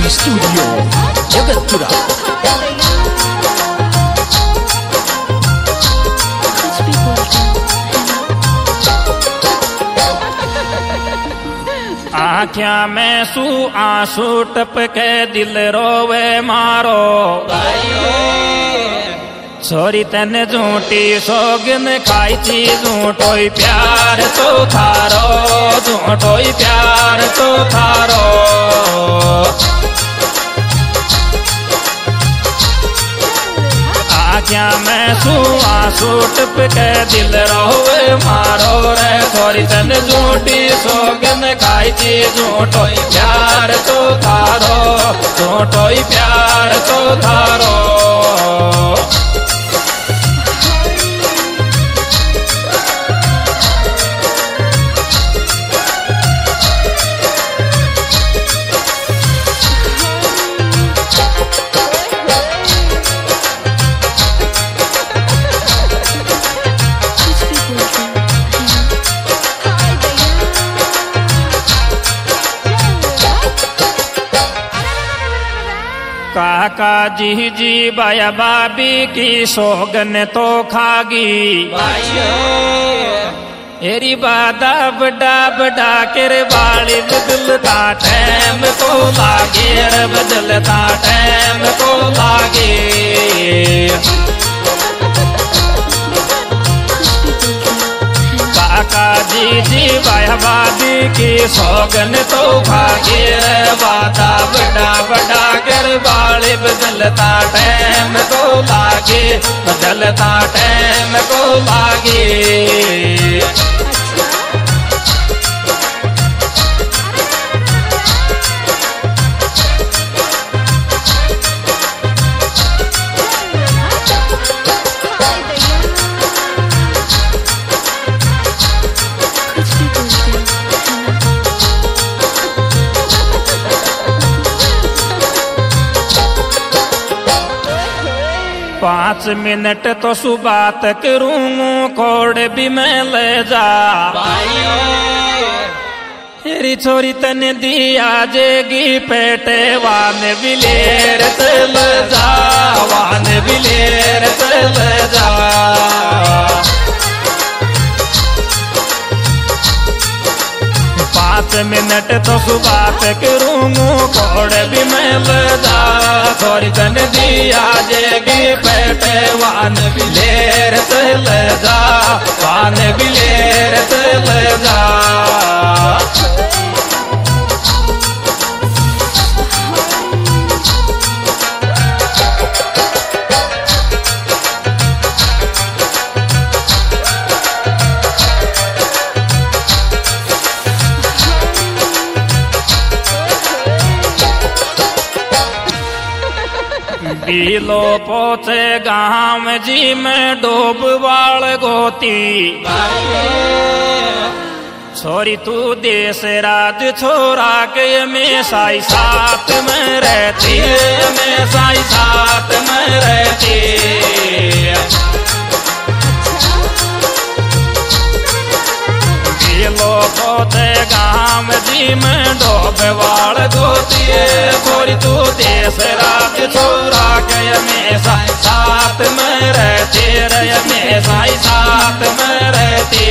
Studio Jagatpura. आँख्या में सू आंसू टपके दिल रोवे मारो छोरी तन झूठी सोगन खाई थी झूठोई प्यार तो थारो झूठोई प्यार तो थारो। आँख्या में सू आंसू टपके दिल रोवे मारो रे छोरी तन झूठी सोगन खाई थी झूठोई प्यार तो थारो झूठोई प्यार तो थारो। काका जी बाया बाबी की सोगन तो खागी एरी बादा बड़ा बड़ा कर बाली बदलता टैम को लागे बदलता टैम को लागे। काका जी बाया बाबी की सोगन तो खागे बादा बड़ा बड़ा कर बाली बदलता टैम को लागे बदलता टैम को लागे। पाँच मिनट तो सुबह तक करूँ कोड़ भी मैं ले जा तेरी छोरी तन दिया जेगी पेटे वान बिलेर चल जा वान बिलेर चल जा। पाँच मिनट तो सुबह तक करूँ कोड़ भी मैं ले जा छोरी तन दिया जेगी पेटे वान बिलेर चल जा वान बिलेर चल जा। बीलो पोचे गाँव जी में डोब वाल गोती छोरी तू देश राज छोरा के हमेशा ही साथ में रहती हमेशा ही साथ में रहती। बीलो पोचे गाँव जी में डोब वाल गोती छोरी तू देश राज छोरा के हमेशा साथ में रहती हमेशा ही साथ में रहती।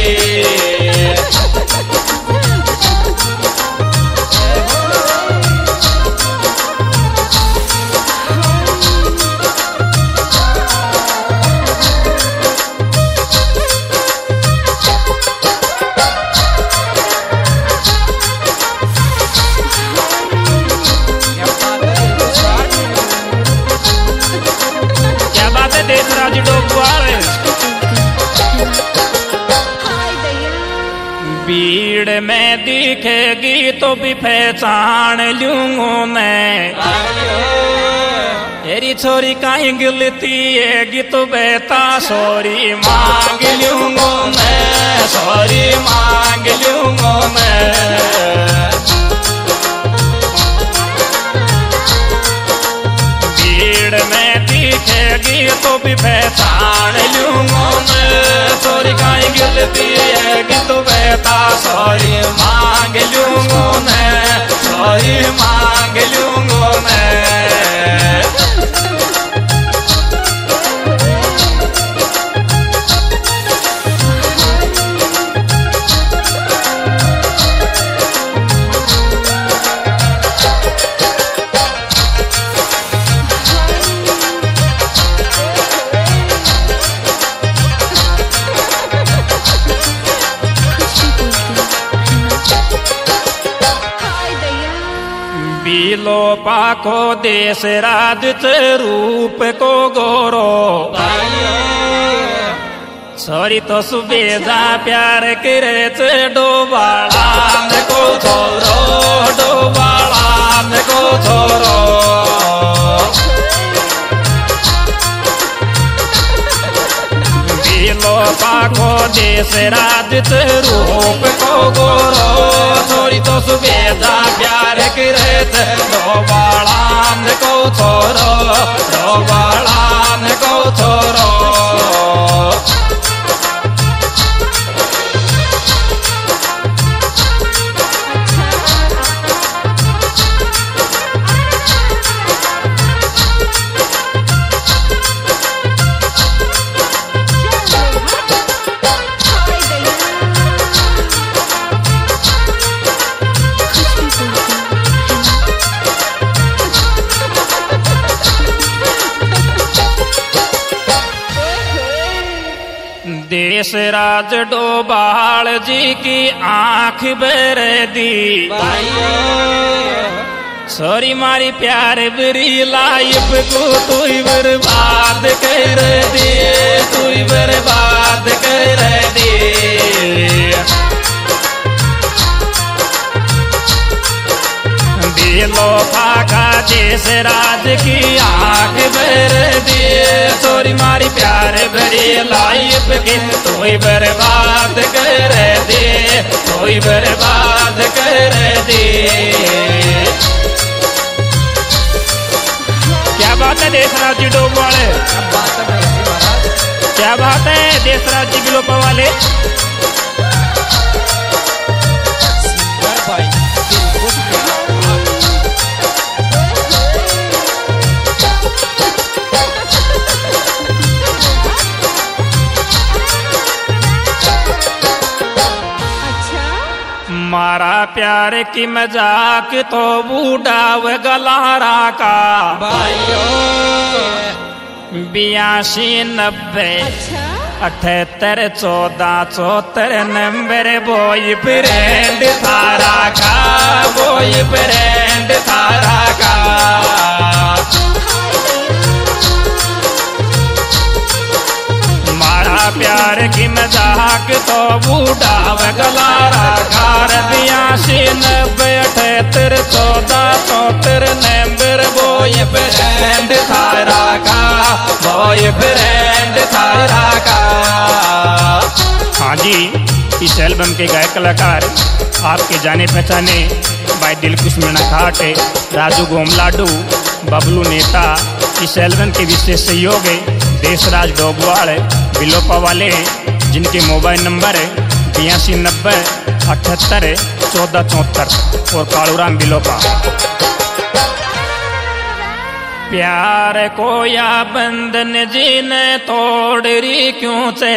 भीड़ में दिखेगी तो भी पहचान लूंगा मैं तेरी छोरी कहीं गिलती है तो बेटा सॉरी मांग लूंगा मैं सॉरी मांग लूंगा मैं। भीड़ में दिखेगी तो भी पहचान लूंगा मैं छोरी कहीं गिलती है तू बेटा सॉरी मांग लूंगा मैं, सॉरी मांग लूंगा मैं। बिलो पाखो देश राज रूप को गोरो, सॉरी तो सुबेजा प्यार करे डोबालान को छोरो, डोबालान को छोरो। बिलो पाखो देश राज रूप को गोरो, सॉरी तो सुबेजा प्यार करे डोबालान को छोरो, डोबालान को छोरो। देश राज डोबाल जी की आंख बेर दी, सॉरी मारी प्यार बरी लाइफ को तू बर्बाद कर दी, तू बर्बाद कर दी। बिलो पाखा देश राज की आंख भर दिए, सॉरी मारी प्यार भरी लाइफ की तू बर्बाद कर दे, तू बर्बाद कर दे। क्या बात है देशराज जी डोब वाले, क्या बात है देशराज जी बिलोपा वाले। मारा प्यार की मजाक तो बूढ़ाव गलारा का, 82-90 78 14 74 नंबर बॉय फ्रेंड थारा का, बॉय फ्रेंड थारा का। प्यार की मजाक तो बूढ़ाव गलारा का, 82-90 78 14 74 नंबर बॉय फ्रेंड थारा का, बॉय फ्रेंड थारा का। हाँ जी, इस एल्बम के गायक कलाकार आपके जाने पहचाने भाई दिलकुश मीणा घाट, राजू गोमलाडू, बबलू नेता। इस एल्बम के विशेष सहयोगी देशराज डोबवाल बिलोपा वाले, जिनके मोबाइल नंबर है 82-90 78 14 74 और कालूराम बिलोपा। प्यार को या बंधन जीने तोड़ री क्यों से,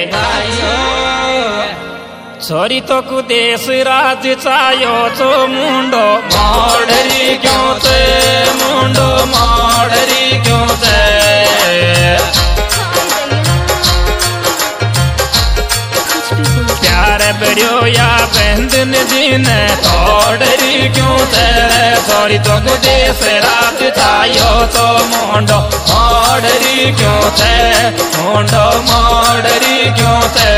सॉरी तो कु देश राज चायो तो मुंडो मोड़री क्यों से, मुंडो मोड़री क्यों से। प्यार बड़ो या बंधन जीने तोड़री क्यों से, सॉरी तो कु देश राज चायो तो मुंडो मोड़री क्यों से, मुंडो मोड़री क्यों से।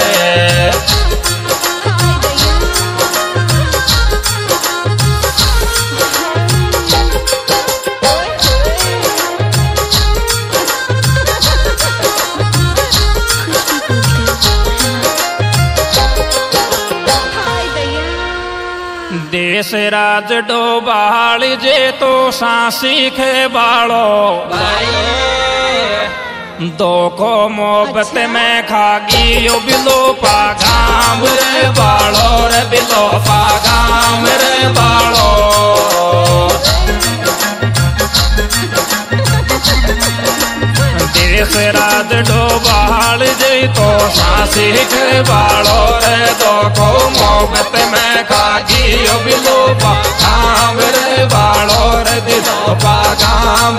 देश राज डोबाल जे तो सांसी खे बालो, दोखो मोहब्बत में खागी यो बिलो पागाम रे बालो रे बिलो पागाम रे बालो देश राज डोबाल जई तो सासी के बालो रे दोखो मोहब्बत में खागी यो बिलो पागाम रे बालो रे बिलो पागाम